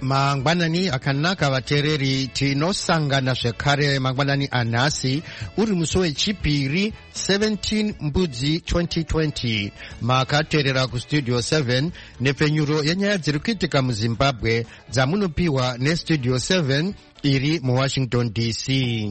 mangwanani akanaka vateereri tinosangana zvekare mangwanani anhasi uri musi wechipiri 17 mbudzi 2020 makateerera kustudio 7 nepfenyuro yenyaya dziri kuitika muzimbabwe dzamunopiwa nestudio 7 iri muwashington dc.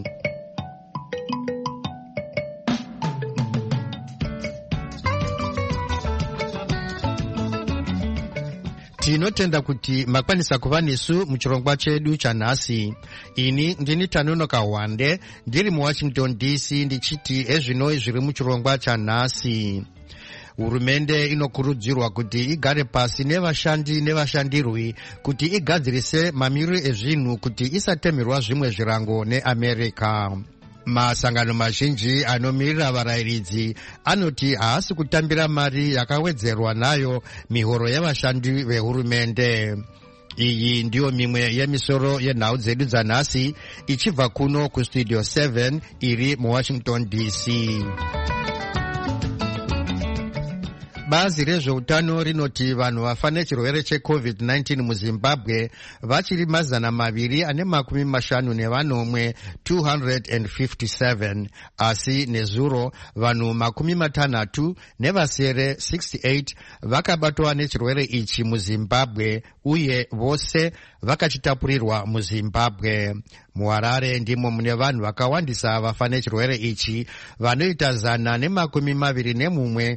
Tinotenda kuti makwanisa kuva nesu muchirongwa chedu chanhasi. Ini ndini Tanonoka Wande ndiri muwashington dc ndichiti ezvino zviri muchirongwa chanhasi. Hurumende inokurudzirwa kuti igare pasi nevashandi nevashandirwi kuti igadzirise mamiriro ezvinhu kuti isatemerwa zvimwe zvirango neAmerica. Masangano mazhinji anomirira varayiridzi anoti haasi kutambira mari yakawedzerwa nayo mihoro yavashandi vehurumende. Iyi ndiyo mimwe yemisoro yenhau dzedu dzanhasi ichibva kuno kustudio 7 iri muwashington dc. Bazi rezveutano rinoti vanhu vafa nechirwere cheCovid-19 muZimbabwe vachiri 257 257, asi nezuro vanhu 60 nevasere 68 vakabatwa nechirwere ichi muZimbabwe uye vose vakachitapurirwa muZimbabwe. MuHarare ndimo mune vanhu vakawandisa vafa nechirwere ichi vanoita 121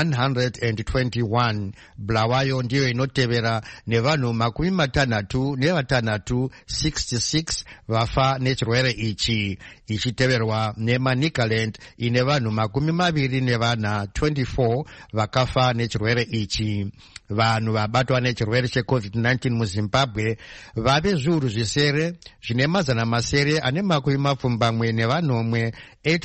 121. Bulawayo ndiyo inotevera nevanhu 66 66 vafa nechirwere ichi, ichiteverwa neManicaland ine vanhu 24 24 vakafa nechirwere ichi. Vanhu vabatwa nechirwere cheCovid-19 muZimbabwe vave zviuru zvisere zvine mazana masere ane makumi mapfumbamwe nevanomwe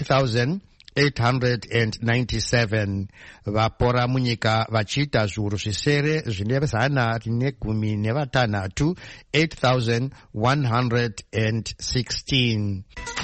8,897. Vapora munyika vachiita zviuru zvisere zvine zana rine gumi nevatanhatu 8,116.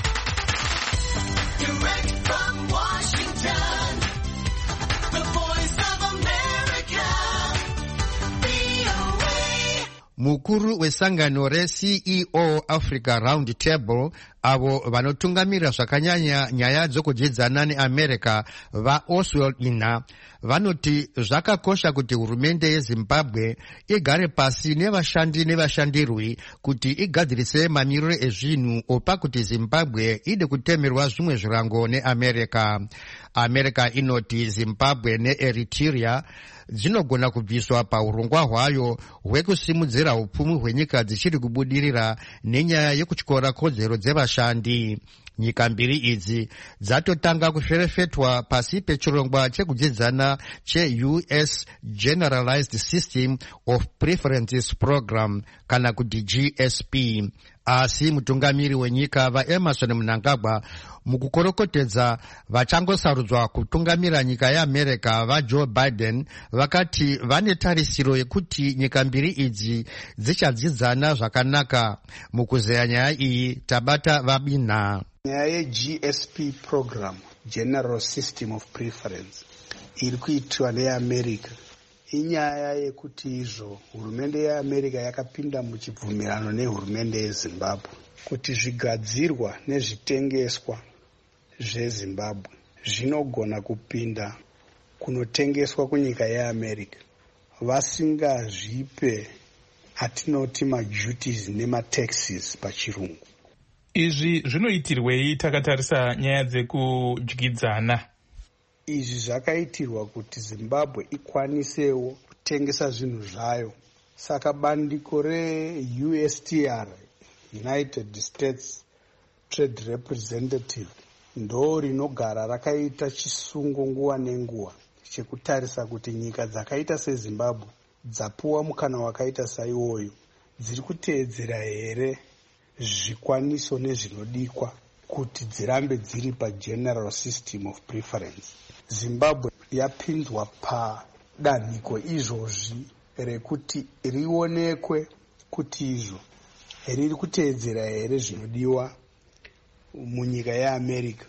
Mukuru wesangano reCEO Africa Round Table avo vanotungamira zvakanyanya nyaya dzokudzidzana neAmerica vaOswald Ina vanoti zvakakosha kuti hurumende yeZimbabwe igare pasi nevashandi nevashandirwi kuti igadzirise mamiriro ezvinhu opa kuti Zimbabwe ide kutemerwa zvimwe zvirango neAmerica. America inoti Zimbabwe neEritrea dzinogona kubviswa paurongwa hwayo hwekusimudzira upfumi hwenyika dzichiri kubudirira nenyaya yekutyora kodzero dzevashandi. Nyika mbiri idzi dzatotanga kuferefetwa pasi pechirongwa chekudzidzana cheUS Generalized System of Preferences Program kana kuti GSP. Asi mutungamiri wenyika vaEmerson Mnangagwa mukukorokotedza vachangosarudzwa kutungamira nyika yeAmerica vaJoe Biden vakati vane tarisiro yekuti nyika mbiri idzi dzichadzidzana zvakanaka. Mukuzeya nyaya iyi tabata Vabina. Nyaya yeGSP program, General System of Preference, iri kuitwa neAmerica inyaya yekuti izvo hurumende yeAmerica yakapinda muchibvumirano nehurumende yeZimbabwe kuti zvigadzirwa nezvitengeswa zveZimbabwe zvinogona kupinda kunotengeswa kunyika yeAmerica vasingazvipe atinoti maduties nemataxes pachirungu. Izvi zvinoitirwei takatarisa nyaya dzekudyidzana? Izvi zvakaitirwa kuti Zimbabwe ikwanisewo kutengesa zvinhu zvayo. Saka bandiko reUSTR, United States Trade Representative, ndo rinogara rakaita chisungo nguva nenguva chekutarisa kuti nyika dzakaita seZimbabwe dzapuwa mukana wakaita saiwoyo dziri kuteedzera here zvikwaniso nezvinodikwa kuti dzirambe dziri paGeneral System of Preference. Zimbabwe yapinzwa padanhiko izvozvi rekuti rionekwe kuti izvo riri kuteedzera here zvinodiwa munyika yeAmerica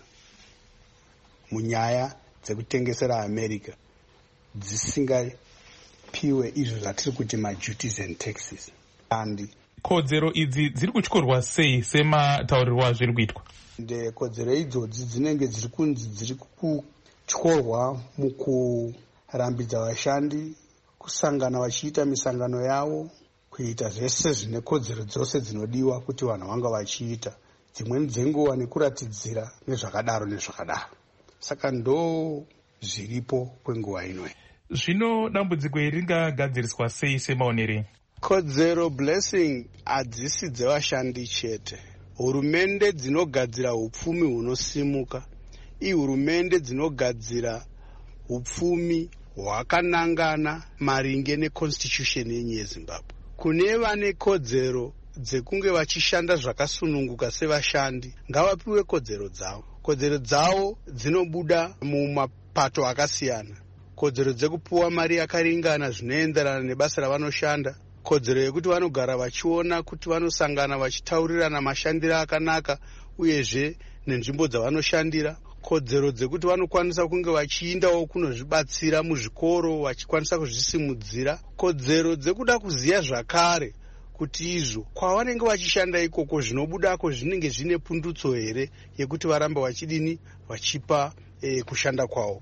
munyaya dzekutengesera America dzisingapiwe izvo zvatiri kuti maduties and taxes. And kodzero idzi dziri kutyorwa sei semataurirwo azviri kuitwa? Kodzero idzodzi dzinenge dziri kunzi dziri kutyorwa mukurambidza vashandi kusangana vachiita misangano yavo, kuita zvese zvine kodzero dzose dzinodiwa kuti vanhu vanga vachiita, dzimweni dzenguva nekuratidzira nezvakadaro nezvakadaro. Saka ndo zviripo kwenguva ino. Zvino dambudziko iri ringagadziriswa sei semaonero? Kodzero blessing hadzisi dzevashandi chete. Hurumende dzinogadzira hupfumi hunosimuka, ihurumende dzinogadzira hupfumi hwakanangana maringe neconstitution yenyu yeZimbabwe. Kune vane kodzero dzekunge vachishanda zvakasununguka sevashandi, ngavapiwe kodzero dzavo. Kodzero dzavo dzinobuda mumapato akasiyana. Kodzero dzekupuwa mari yakaringana zvinoenderana nebasa ravanoshanda, kodzero yekuti vanogara vachiona kuti vanosangana vachitaurirana mashandiro akanaka uyezve nenzvimbo dzavanoshandira, kodzero dzekuti vanokwanisa kunge vachiindawo kunozvibatsira muzvikoro vachikwanisa kuzvisimudzira, kodzero dzekuda kuziya zvakare kuti izvo kwavanenge vachishanda ikoko zvinobudako zvinenge zvine pundutso here yekuti varambe vachidini vachipa kushanda kwavo.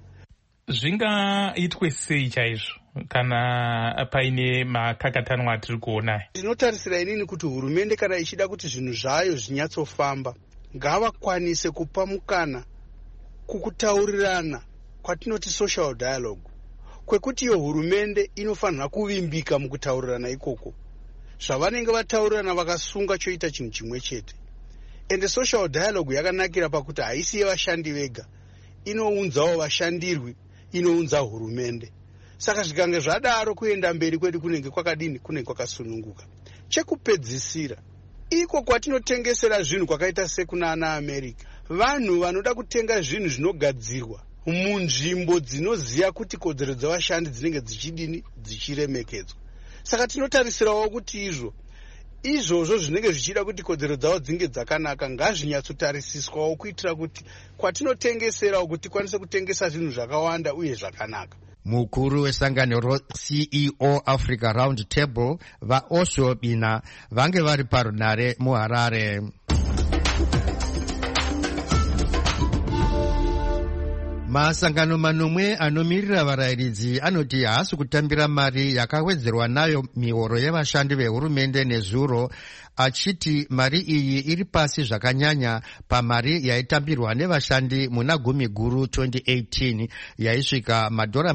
Zvingaitwe sei chaizvo kana paine makakatanwa atiri kuona? Ndinotarisira inini kuti hurumende kana ichida kuti zvinhu zvayo zvinyatsofamba, ngavakwanise kupa mukana kukutaurirana kwatinoti social dialogue, kwekuti iyo hurumende inofanira kuvimbika mukutaurirana ikoko. Zvavanenge vataurirana vakasunga choita chinhu chimwe chete. Ende social dialogue yakanakira pakuti haisi yevashandi vega, inounzawo vashandirwi, inounza hurumende. Saka zvikange zvadaro kuenda mberi kwedu kunenge kwakadini, kunenge kwakasununguka. Chekupedzisira, iko kwatinotengesera zvinhu kwakaita sekuna ana America, vanhu vanoda kutenga zvinhu zvinogadzirwa munzvimbo dzinoziya kuti kodzero dzevashandi dzinenge dzichidini dzichiremekedzwa. Saka tinotarisirawo kuti izvozvo zvinenge zvichida kuti kodzero dzavo dzinge dzakanaka ngazvinyatsotarisiswawo kuitira kuti kwatinotengeserawo kuti tikwanise kutengesa zvinhu zvakawanda uye zvakanaka. Mukuru wesangano CEO Africa Round Table vaOsho Bina vange vari parunare muHarare. Masangano manomwe anomirira varayiridzi anoti haasi kutambira mari yakawedzerwa nayo mihoro yevashandi vehurumende nezuro, achiti mari iyi iri pasi zvakanyanya pamari yaitambirwa nevashandi muna gumi guru 2018 yaisvika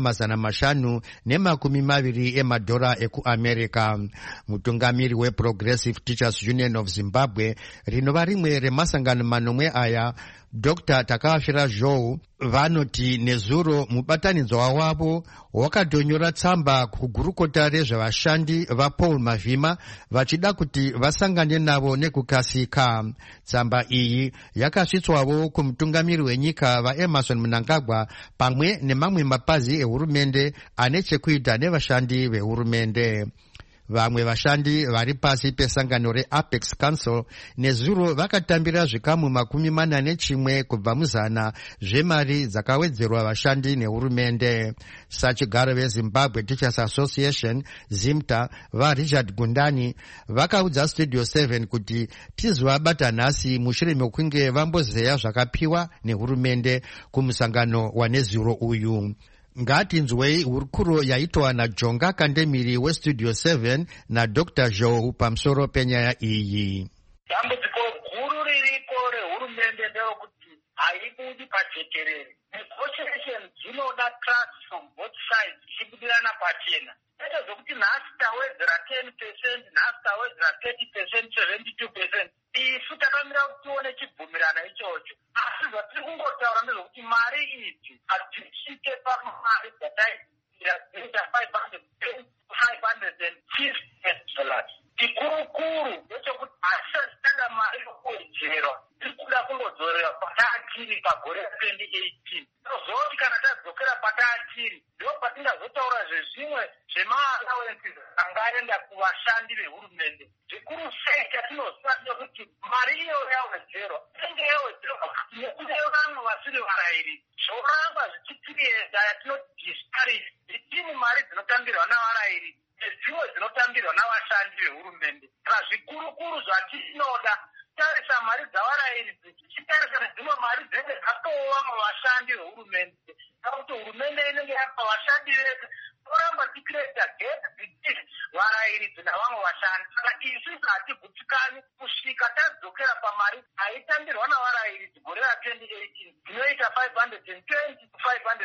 $520 emadhora ekuAmerica. Mutungamiri weProgressive Teachers Union of Zimbabwe, rinova rimwe remasangano manomwe aya, Dr. Takafira Zhou, vanoti nezuro mubatanidzwa wavo wakatonyora tsamba kugurukota rezvevashandi vaPaul Mavhima vachida kuti vasangane navo nekukasika. Tsamba iyi yakasvitswawo kumutungamiri wenyika vaEmerson Mnangagwa pamwe nemamwe mapazi ehurumende ane chekuita nevashandi vehurumende. Vamwe vashandi vari pasi pesangano reApex Council nezuro vakatambira zvikamu 41 kubva muzana zvemari dzakawedzerwa vashandi nehurumende. Sachigaro veZimbabwe Teachers Association ZIMTA vaRichard Gundani vakaudza Studio 7 kuti tizovabata nhasi mushure mekunge vambozeya zvakapiwa nehurumende kumusangano wanezuro uyu. Ngatinzwei hurukuro yaitwa naJonga Kandemiri weStudio 7 na Dr. Zhou pamusoro penyaya iyi. Dambudziko guru riripo rehurumende nderokuti haibudi pajekerere. Negotiation dzinoda trust from both sides zvichibudirana pachena. Kwete zvokuti nhasi tawedzera 10%, nhasi tawedzera 30%, 72%. Isu takamira kuti tione chibvumirano ichocho. Asi zvatiri kungotaura ndezvokuti mari idzi hadzisvike pamari dzataira $550. Chikurukuru ndechekuti hasisatanga mari yokuwedzerwa, tiri kuda kungodzorera pataatiri pagore ra2018. Tozoti kana tadzokera pataatiri ndo patingazotaura zvezvimwe zvemaallowances angaenda kuvashandi vehurumende. Zvikuru sei chatinoziva kuti mari iyoyo yawedzerwa inenge yawedzerwa nekune vanhu vasiri varayiri. Zvoramba zvichipiriyedza yatinoti disparity between mari dzinotambirwa navarayiri nezvimwe dzinotambirwa navashandi vehurumende. Saka zvikuru zvatinoda tarisa mari dzavarayiridzi tichitarisa nedzimwe mari dzinenge dzatowa muvashandi vehurumende, kuti hurumende inenge yapa vashandi vese toramba tikireta gap between varayiridzi navamwe vashandi. Saka isusu hatigutsikani kusvika tadzokera pamari aitambirwa navarayiridzi gore ra2018 dzinoita $520 to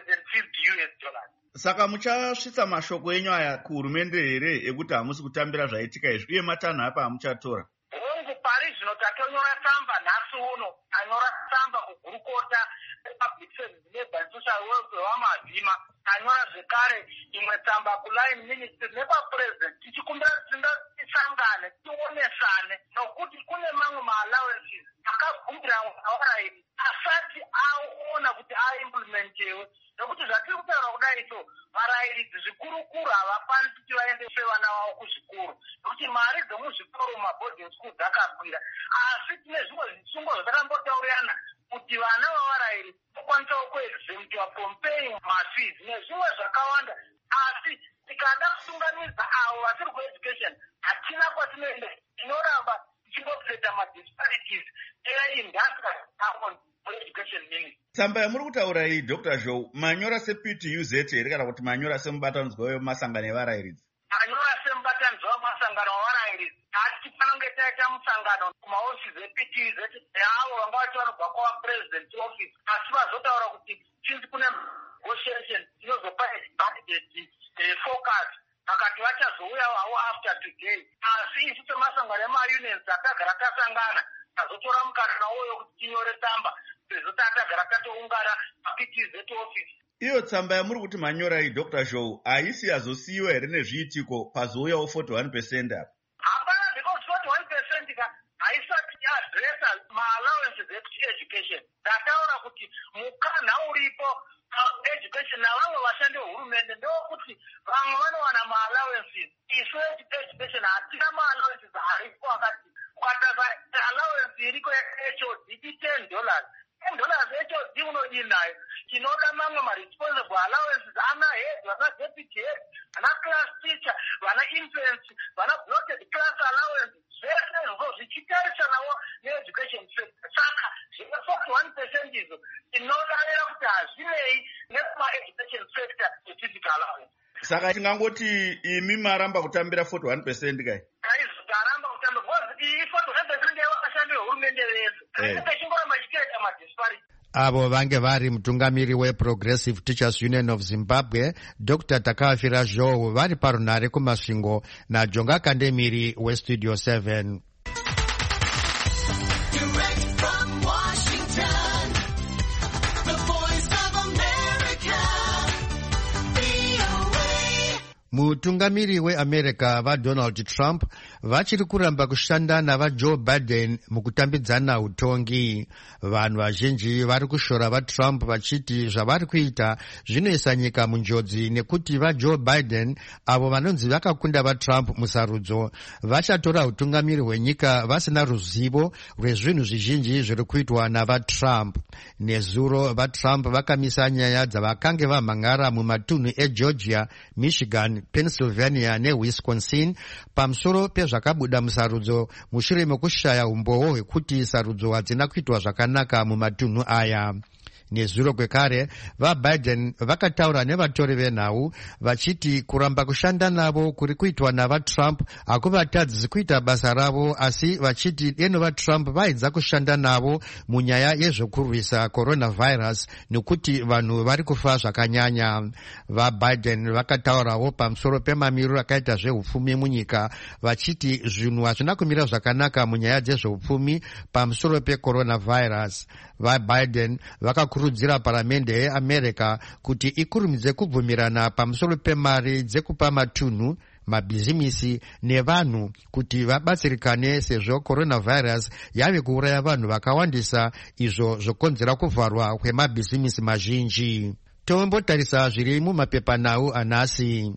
$550. Saka muchasvitsa mashoko enyu aya kuhurumende here ekuti hamusi kutambira zvaitika izvi uye matanho apa hamuchatora? Hongu pari zvino tatonyora tsamba nhasi uno, anyora tsamba kugurukota Public Service Labour and Social Welfare wamazima, anyora zvekare imwe tsamba kuline ministry nepapresident tichikumbira tisangane tionesane nokuti kune mamwe maallowances akabvumira avarayiridzi asati aona kuti aimplementewe, nokuti zvatiri kutaura kudai so varayiridzi zvikuru havakwanisi kuti vaendese vana vavo kuzvikoro nokuti mari dzemuzvikoro mumabhoding school dzakakwira. Asi tine zvimwe zvisungo zvatakambotaurirana kuti vana vavarayiridzi vakwanisawo kuexemptiwa from paying mafees nezvimwe zvakawanda. Asi tikada kusunganidza avo vasiri kueducation hatina kwatinoenda, tinoramba tichingopedza madisparities eindustrial education ministry. Tsamba yamuri kutaura iyi Dr. Zhou, manyora sePTUZ here kana kuti manyora semubatanidzwa wemasangano evarayiridzi? Manyora semubatanidzwa wemasangano evarayiridzi. Hati panonge taita musangano kumahofisi ePTUZ neavo vanga vati vanobva kwavapresident office, asi vazotaura kuti chinzi kune negotiation inozopa budget focus vakati vachazouyawo havo after today. Asi isu semasangano emaunions atagara tasangana tazotora mukana woyo kuti tinyore tsamba sezvo tatagara tatoungana paPTUZ office. Iyo tsamba yamuri kuti manyora iyi Dr. Zhou haisi yazosiyiwa here nezviitiko pazouyawo 41% apa? Hapana, because 41% haisati yaadresa maallowances education. Ndataura kuti mukana uripo education navamwe vashandi vehurumende ndokuti vamwe vanowana maallowances. Isu education hatina maallowances aripo akati kwataza allowance iriko HOD $10. $10 HOD unodii nayo? Tinoda mamwe maresponsible allowances ana head, vana deputy head, vana class teacher, vana infants, vana bloated class allowance. Zvese izvo zvichitarisa nawo needucation sector. Saka zvine 41% izvo tinodarira kuti hazvinei nekuma-education sector specific allowance. Saka tingangoti imi maramba kutambira 41% kai? Aizotaramba kutambira, because iyi 41% yavashandi vehurumende vese. Pechingoramba chichiita madisparity. Avo vange vari mutungamiri weProgressive Teachers Union of Zimbabwe Dr. Takafira Zhou vari parunhare kumasvingo naJonga Kandemiri weStudio 7. Mutungamiri weAmerica vaDonald Trump vachiri kuramba kushanda navaJoe Biden mukutambidzana utongi. Vanhu vazhinji vari kushora vaTrump vachiti zvavari kuita zvinoisa nyika munjodzi nekuti vaJoe Biden avo vanonzi vakakunda vaTrump musarudzo vachatora utungamiri hwenyika vasina ruzivo rwezvinhu zvizhinji zviri kuitwa navaTrump. Nezuro vaTrump vakamisa nyaya dzavakange vamhangara mumatunhu eGeorgia, Michigan, Pennsylvania neWisconsin pamusoro pezvakabuda musarudzo mushure mekushaya umbowo hwekuti sarudzo hadzina kuitwa zvakanaka mumatunhu aya. Nezuro kwekare vaBiden vakataura nevatori venhau vachiti kuramba kushanda navo kuri kuitwa navaTrump hakuvatadzisi kuita basa ravo, asi vachiti deno vaTrump vaidza kushanda navo munyaya yezvekurwisa coronavirus nekuti vanhu vari kufa zvakanyanya. VaBiden vakataurawo pamusoro pemamiriro akaita zveupfumi munyika vachiti zvinhu hazvina kumira zvakanaka munyaya dzezveupfumi pamusoro pecoronavirus. VaBiden vakakurudzira paramende yeAmerica kuti ikurumidze kubvumirana pamusoro pemari dzekupa matunhu, mabhizimisi nevanhu kuti vabatsirikane sezvo coronavirus yave kuuraya vanhu vakawandisa, izvo zvokonzera kuvharwa kwemabhizimisi mazhinji. Tombotarisa zviri mumapepanhau anhasi.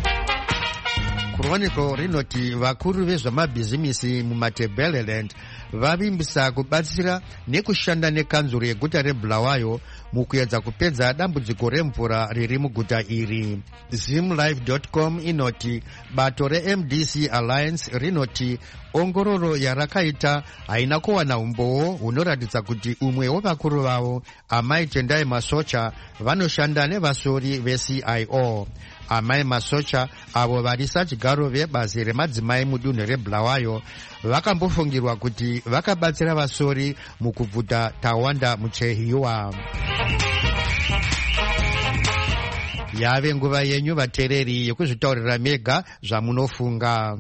Chronicle rinoti vakuru vezvamabhizimisi muMatabeleland vavimbisa kubatsira nekushanda nekanzuro yeguta reBulawayo mukuedza kupedza dambudziko remvura riri muguta iri. zimlive.com inoti bato reMDC Alliance rinoti ongororo yarakaita haina kuwana umboo hunoratidza kuti umwe wevakuru vavo Amai Tendai Masocha vanoshanda nevasori veCIO. Amai Masocha avo varisa chigaro vebazi remadzimai mudunhu reBulawayo vakambofungirwa kuti vakabatsira vasori mukubvuta Tawanda Muchehiwa. Yave nguva yenyu vateereri yekuzvitaurira mega zvamunofunga.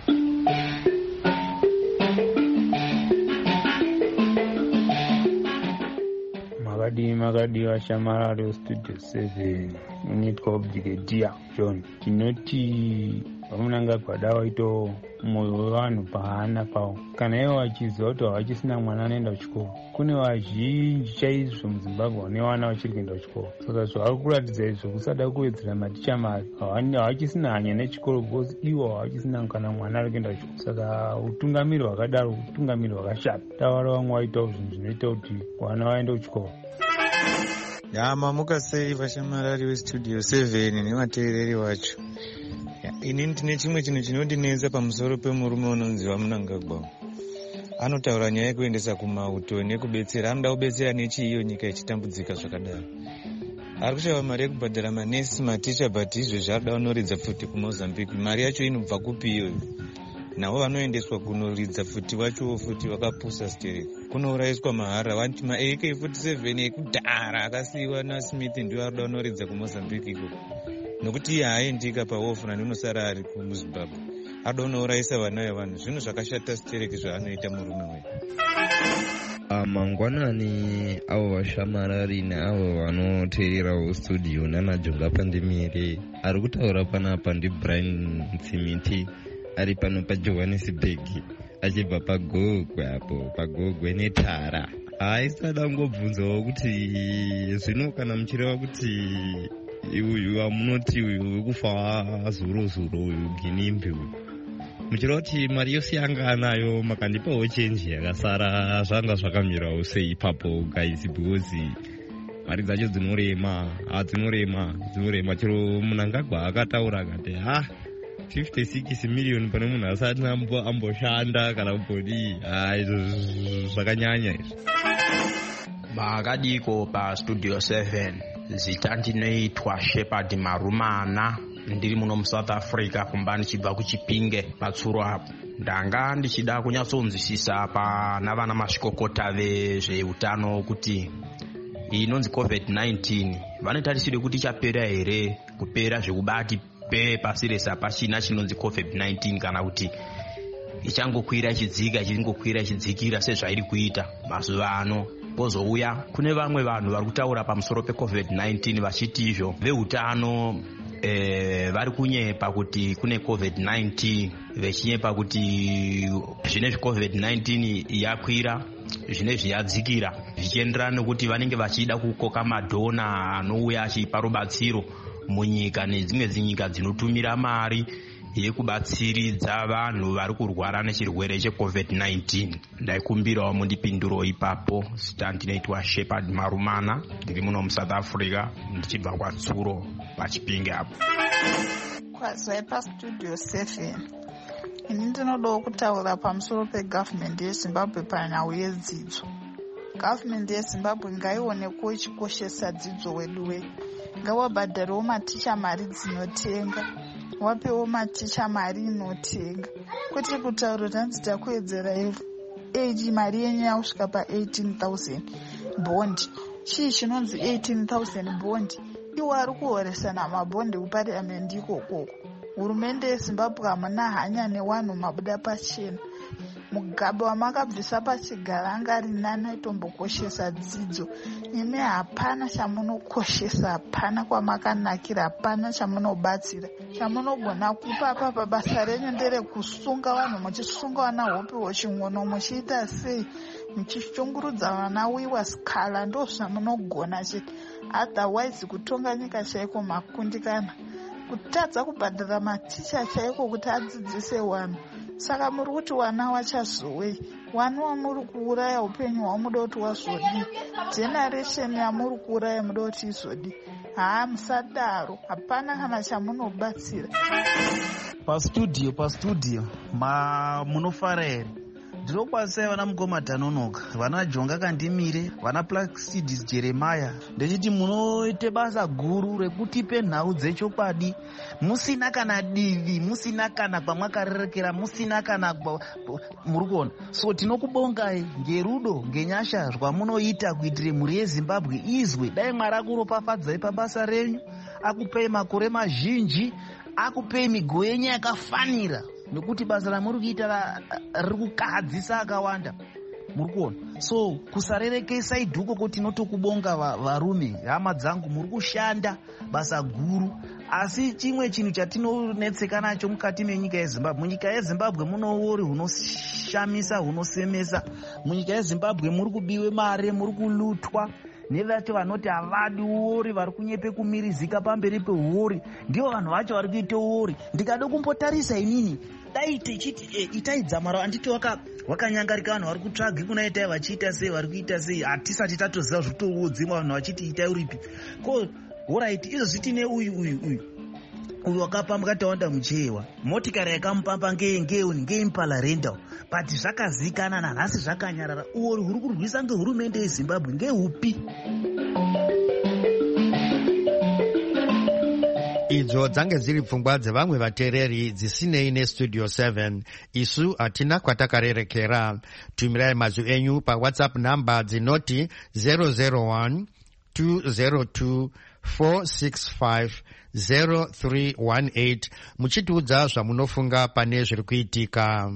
Makadi washamararo studio 7 unitwa Brigadier John. Tinoti vamunanga gwada waito moyo wevanhu pahana pavo kana ivo vachiziva kuti havachisina mwana anoenda kuchikoro. Kune vazhinji chaizvo muZimbabwe vane vana vachiri kuenda kuchikoro, saka zvavari kuratidza izvo kusada kuwedzera maticha mari. Havachisina hanya nechikoro because ivo havachisina kana mwana ari kuenda kuchikoro. Saka utungamiri hwakadaro utungamiri hwakashata. Taura vamwe vaitawo zvinhu zvinoita kuti vana vaende kuchikoro. Mamuka sei vashamarari vestudio 7 nevateereri vacho. Ini ndine chimwe chinhu chinondinetsa pamusoro pemurume unonzi Vamunangagwa. Anotaura nyaya yekuendesa kumauto nekubetsera. Anoda kubetsera nechiiyo nyika ichitambudzika zvakadaro. Ari kushava mari yekubhadhara manesi, maticha, but izvo arida kunoridza futi kuMozambique. Mari yacho inobva kupi iyoyo? Navo vanoendeswa kunoridza futi vachowo futi vakapusa stereki. Kunourayiswa mahara. Vanti AK47 ekudhara akasiyiwa naSmith ndiwo arida kunoridza kuMozambique ikoko. Nokuti iye haaendika paofuna ndinosara ari kuZimbabwe. Arida kunourayisa vana vevanhu. Zvinhu zvakashata stereki zvaanoita murume wedu. Mangwanani avo vashamarari neavo vanoteererawo studio nanaJonga Pandemire. Ari kutaura panapa ndiBrian Mtsimiti ari pano paJohannesburg achibva pagogwe apo pagogwe neTara. Aisada ngobvunzawo kuti zvino kana muchireva kuti uyu wamunoti uyu wekufa zuro uyu Ginimbi uyu muchireva kuti mari yose yanga anayo makandipawo chenji yakasara zvanga zvakamirawo sei ipapo guys because mari dzacho dzinorema chero Munangagwa akataura akati 56 million pane munhu asati amboshanda kana kubodi. Izvo zvakanyanya izvo. Makadiko pa studio 7 zita ndinoitwa Shepherd Marumana. Ndiri muno muSouth Africa kumba ndichibva kuChipinge patsuro apo. Ndanga ndichida kunyatsonzwisisa pana vana mazvikokota vezveutano kuti inonzi COVID-19 vanotarisira kuti ichapera here, kupera zvekubati pasi rese hapachina chinonzi COVID-19 kana kuti ichangokwira ichidzika ichingokwira ichidzikira sezvairi kuita mazuva ano. Pozouya kune vamwe vanhu vari kutaura pamusoro peCovid-19 vachiti izvo veutano vari kunyepa kuti kune COVID-19, vechinyepa kuti zvinezvi COVID-19 yakwira zvinezvi yadzikira, zvichienderana nekuti vanenge vachida kukoka madhona anouya achipa rubatsiro munyika nedzimwe dzinyika dzinotumira mari yekubatsiridza vanhu vari kurwara nechirwere cheCovid-19. Ndaikumbirawo mundipinduro ipapo. Zita ndinoitwa Shepherd Marumana, ndiri muno muSouth Africa ndichibva kwatsuro paChipinge apo. Kwazai pastudio 7 ini ndinodawo kutaura pamusoro pegovernment yeZimbabwe panyaya yedzidzo. Government yeZimbabwe ngaionekwo ichikoshesa dzidzo wedu ngawabhadharewo maticha mari dzinotenga, wapewo maticha mari inotenga, kwete kutaura kuti hanzi takuedzera age mari yenyu yakusvika pa18,000 bondi. Chii chinonzi 18,000 bondi? Iwo ari kuhoresana mabondi kupariamendi ikokoko. Hurumende yeZimbabwe hamuna hanya newanhu mabuda pachena. Mugabe wamakabvisa pachigara anga ari nani aitombokoshesa dzidzo. Imi hapana chamunokoshesa, hapana kwamakanakira, hapana chamunobatsira. Chamunogona kupa apa basa renyu nderekusunga vanhu, muchisunga vana hope wochingono, muchiita sei, muchichungurudza vana wiwa skala, ndo zvamunogona chete. Otherwise kutonga nyika chaiko makundikana. Kutadza kubhadhara maticha chaiko kuti adzidzise vanhu Saka muri kuti wana wachazowei? Waniwa muri kuuraya upenyu hwamuda kuti wazodi. Generation yamuri kuuraya muda kuti izodi. Musadaro, hapana kana chamunobatsira. Pastudio munofara here? Ndinokwanisai vana Mugoma Dhanonoka, vana Jonga Kandimire, vana Placidis Jeremiah. Ndechiti munoite basa guru rekutipe nhau dzechokwadi, musina kana divi, musina kana kwamwakarerekera, musina kana muri kuona. So tinokubongai ngerudo, ngenyasha zvamunoita kuitire mhuri yeZimbabwe izwe. Dai Mwari akuropafadzai pabasa renyu, akupei makore mazhinji, akupei miguu yenyu yakafanira. Nekuti basa ramuri kuita riri kukahadzisa akawanda, muri kuona. So kusarerekesa idhuko kuti tinotokubonga varume, hama dzangu, muri kushanda basa guru. Asi chimwe chinhu chatinonetseka nacho mukati menyika yeZimbabwe, munyika yeZimbabwe muno uori hunoshamisa, hunosemesa. Munyika yeZimbabwe muri kubiwe mare, muri kulutwa nevacho vanoti havadi uori, vari kunyepe kumirizika pamberi peuori. Ndivo vanhu vacho vari kuita uori. Ndikada kumbotarisa inini, dai tichiti itai dzamara, anditi wakanyangarika vanhu vari kutsvage kuna itai vachiita sei, vari kuita sei, hatisati tatoziva zvitoudzimwa vanhu vachiti itai uripi. Ko alright, izvozvi tine uyu wakapamba katawanda muchewa, motikari yakamupamba ngeimpala rental, but zvakazikana nanhasi zvakanyarara. Uori huri kurwisa ngehurumende yeZimbabwe ngehupi? Idzo dzange dziri pfungwa dzevamwe vateereri dzisinei nestudio 7. Isu hatina kwatakarerekera. Tumirai mazwi enyu paWhatsApp namba dzinoti 001 202 465 0318 muchitiudza zvamunofunga pane zviri kuitika.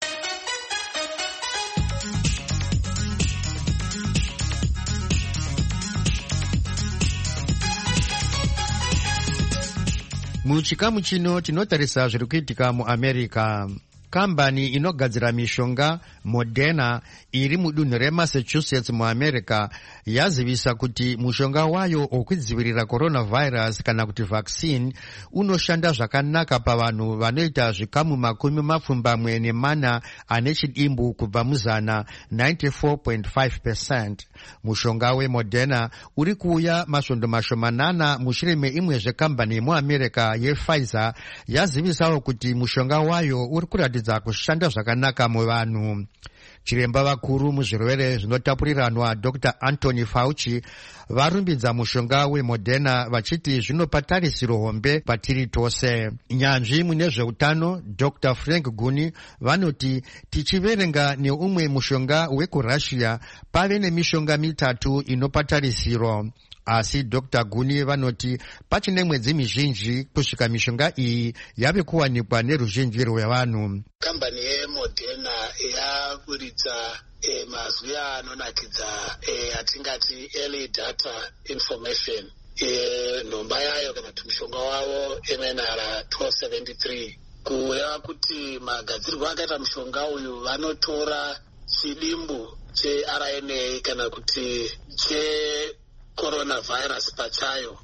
Muchikamu chino tinotarisa zviri kuitika muAmerica. Kambani inogadzira mishonga Moderna iri mudunhu reMassachusetts muAmerica yazivisa kuti mushonga wayo wekudzivirira coronavirus kana kuti vaccine unoshanda zvakanaka pavanhu vanoita zvikamu 24 ane chidimbu kubva muzana, 94.5%. Mushonga weModerna uri kuuya masvondo mashomanana mushure meimwezve kambani muAmerica yePfizer yazivisawo kuti mushonga wayo uri kuratidza kushanda zvakanaka muvanhu. Chiremba vakuru muzvirwere zvinotapuriranwa Dr. Anthony Fauci varumbidza mushonga weModerna vachiti zvinopa tarisiro hombe patiri tose. Nyanzvi mune zveutano Dr. Frank Guni vanoti tichiverenga neumwe mushonga wekuRussia pave nemishonga 3 inopa tarisiro. Asi Dr. Guni vanoti pachine mwedzi mizhinji kusvika mishonga iyi yave kuwanikwa neruzhinji rwevanhu. Kambani yeModerna yaburitsa mazwi anonakidza atingati early data information. Nhomba yayo kana kuti mushonga wavo MNR 1273 kureva kuti magadzirwo akaita mushonga uyu vanotora chidimbu cheRNA kana kuti coronavirus pachayo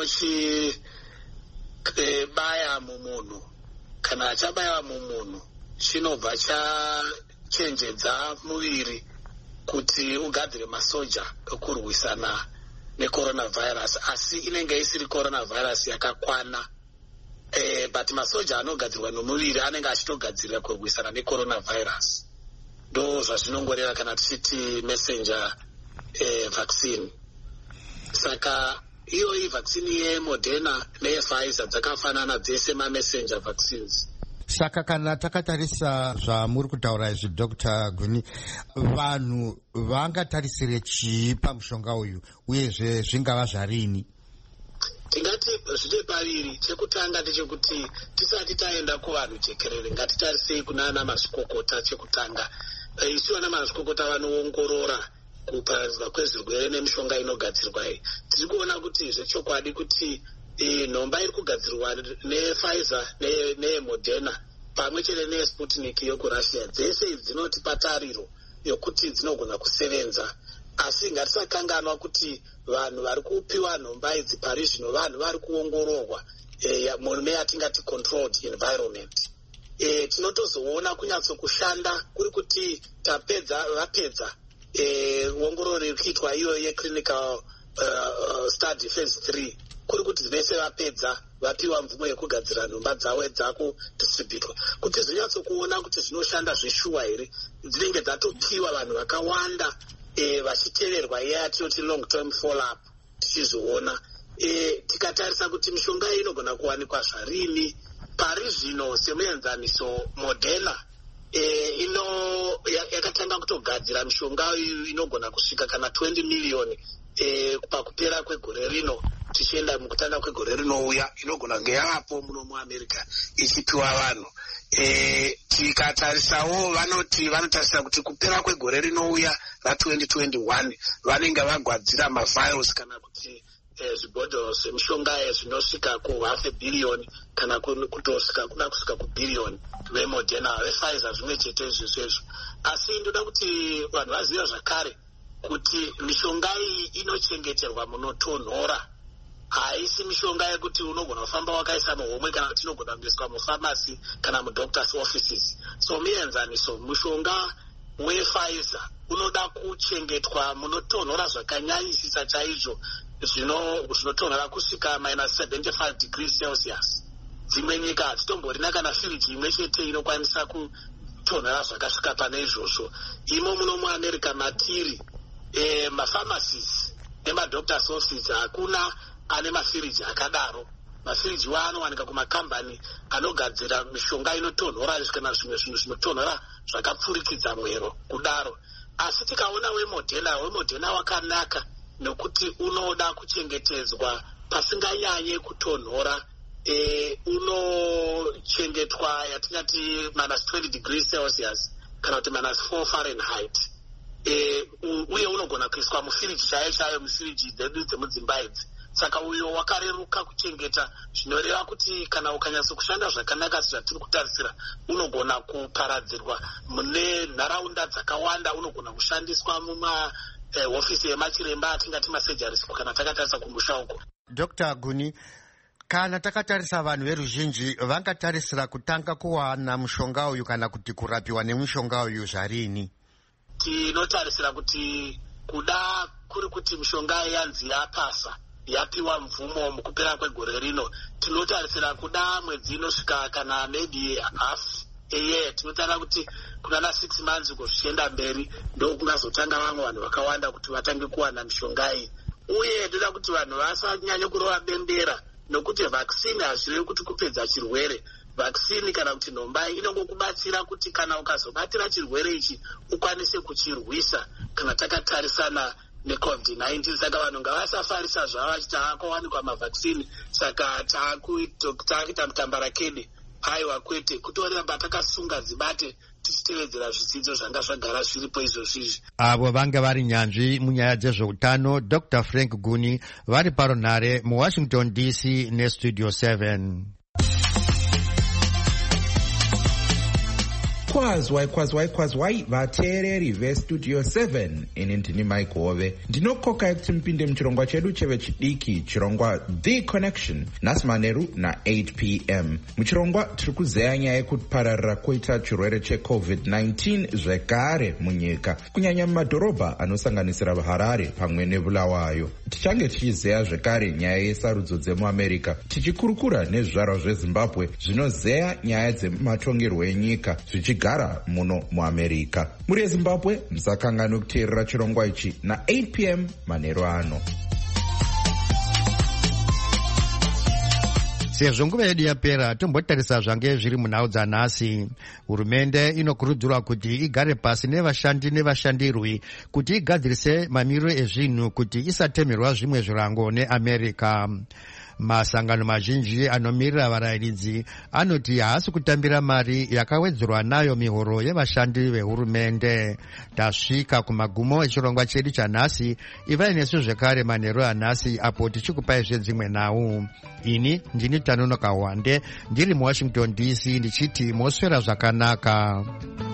vochibaya mumunhu. Kana chabaya mumunhu chinobva chachenjedza muviri kuti ugadzire masoja ekurwisana necoronavirus, asi inenge isiri coronavirus yakakwana. But masoja anogadzirwa nomuviri anenge achitogadzirira kurwisana necoronavirus. Ndo zvazvinongoreva kana tichiti messenger vaccine. Saka iyi vaccine yeModerna neyePfizer dzakafanana dzese messenger vaccines. Saka kana takatarisa zvamuri kutaura izvi Dr. Guni, vanhu vangatarisire chii pamushonga uyu uyezve zvingava zvarini? Tingati zvine paviri. Chekutanga ndechekuti tisati taenda kuvanhu jekerere ngatitarisei kunana mazvikokota. Chekutanga isu vana mazvikokota vanoongorora kuparadzwa kwezvirwere nemishonga inogadzirwa iyi. Tiri kuona kuti zvechokwadi kuti nhomba iri kugadzirwa nePfizer neyeModerna pamwe chete neyeSputnik yokuRussia dzese idzi dzinotipa tariro yokuti dzinogona kusevenza. Asi ngatisakanganwa kuti vanhu vari kupiwa nhomba idzi pari zvino vanhu vari kuongororwa mune yatingati controlled environment. tinotozoona kunyatsokushanda kuri kuti vapedza ongororo iri kuitwa iyo yeclinical study phase 3 kuri kuti vese vapedza vapiwa mvumo yekugadzira nhomba dzavo dzakudistributwa kuti zvinyatsokuona kuti zvinoshanda zveshuwa here dzinenge dzatopiwa vanhu vakawanda vachiteverwa yatinoti long term follow up tichizoona tikatarisa kuti mishonga iyi inogona kuwanikwa zvarini pari zvino semuenzaniso Moderna yakatanga kutogadzira mishonga inogona kusvika kana 20 miliyoni pakupera kwegore rino tichienda mukutanga kwegore rinouya inogona kunge yavapo muno muAmerica ichipiwa vanhu. Tikatarisawo vanotarisa kuti kupera kwegore rinouya ra2021 vanenge vagwadzira mavials kana kuti zvibhodhoro zvemishonga zvinosvika ku500 billion kana kutosvika kuda kusvika kubhiriyoni veModerna vePfizer zvimwe chete izvezvo. Asi ndoda kuti vanhu vazive zvakare kuti mishonga iyi inochengeterwa munotonhora, haisi mishonga yekuti unogona kufamba wakaisa muhomwe kana kuti inogona kuiswa mufamasi kana mudoctors offices. So muenzaniso mushonga wePfizer unoda kuchengetwa munotonhora zvakanyanyisisa chaizvo zvinotonhora kusvika -75 degrees Celsius. Dzimwe nyika hadzitomborina kana firiji imwe chete inokwanisa kutonhora zvakasvika pane izvozvo. Imo muno muAmerica matiri mafamasies nemadoctors offices hakuna ane mafiriji akadaro. Mafiriji anowanika kumakambani anogadzira mishonga inotonhora kana zvimwe zvinhu zvinotonhora zvakapfurikidza mwero kudaro. Asi tikaona weModerna wakanaka nokuti unoda kuchengetedzwa pasinganyanye kutonhora. Unochengetwa yatingati -20 degrees Celsius kana kuti -4 Fahrenheit. Uye unogona kuiswa mufiriji chaiyo mufiriji dzedu dzemudzimba idzi. Saka uyo wakareruka kuchengeta, zvinoreva kuti kana ukanyatso kushanda zvakanaka zvatiri kutarisira unogona kuparadzirwa mune nharaunda dzakawanda. Unogona kushandiswa hofisi yemachiremba atingati masurgeries kana takatarisa kumusha uko. Dr. Guni, kana takatarisa vanhu veruzhinji vangatarisira kutanga kuwana mushonga uyu kana kuti kurapiwa nemushonga uyu zvarini? Tinotarisira kuti kuda kuri kuti mishonga yanzi yapasa yapiwa mvumo mukupera kwegore rino, tinotarisira kuda mwedzi inosvika kana maybe half a year. Tinotaura kuti kunana 6 months kuzvichienda mberi ndo kungazotanga vamwe vanhu vakawanda kuti vatange kuwana mishonga iyi. Uye ndoda kuti vanhu vasanyanye kurova bembera nokuti vaccine hazvirevi kuti kupedza chirwere. Vaccine kana kuti nhomba inongokubatsira kuti kana ukazobatira chirwere ichi ukwanise kuchirwisa kana takatarisana neCovid-19. Saka vanhu ngavasafarisa zvavo vachiti akawanikwa mavhaccine saka takuita mutambarakede. Aiwa kwete, kutoramba takasunga dzibate tichitevedzera zvidzidzo zvanga zvagara zviripo izvozvizvi. Avo vanga vari nyanzvi munyaya dzezveutano Dr. Frank Guni vari paronhare muWashington DC neStudio 7. Kwazwai vateereri veStudio 7. Ini ndini Mike Hove. Ndinokoka kuti mpinde muchirongwa chedu chevechidiki, chirongwa The Connection, nhasi manheru na8 p.m. Muchirongwa tiri kuzeya nyaya yekupararira kwoita chirwere cheCovid-19 zvekare munyika, kunyanya mumadhorobha anosanganisira Harare pamwe neBulawayo. Tichange tichizeya zvekare nyaya yesarudzo dzemuAmerica, tichikurukura nezvizvarwa zveZimbabwe zvinozeya nyaya dzematongerwo enyika zvichigara muno muAmerica. Muri yeZimbabwe musakanganwe kuteerera chirongwa ichi na8 p.m. manheru ano. Sezvo nguva yedu yapera, tombotarisa zvange zviri munhau dzanhasi. Hurumende inokurudzirwa kuti igare pasi nevashandi nevashandirwi kuti igadzirise mamiriro ezvinhu kuti isatemerwa zvimwe zvirango neAmerica. Masangano mazhinji anomirira varayiridzi anoti haasi kutambira mari yakawedzerwa nayo mihoro yevashandi vehurumende. Tasvika kumagumo echirongwa chedu chanhasi. Ivai nesu zvekare manheru anhasi apo tichikupai zvedzimwe nhau. Ini ndini Tanonoka Wande ndiri muWashington DC ndichiti moswera zvakanaka.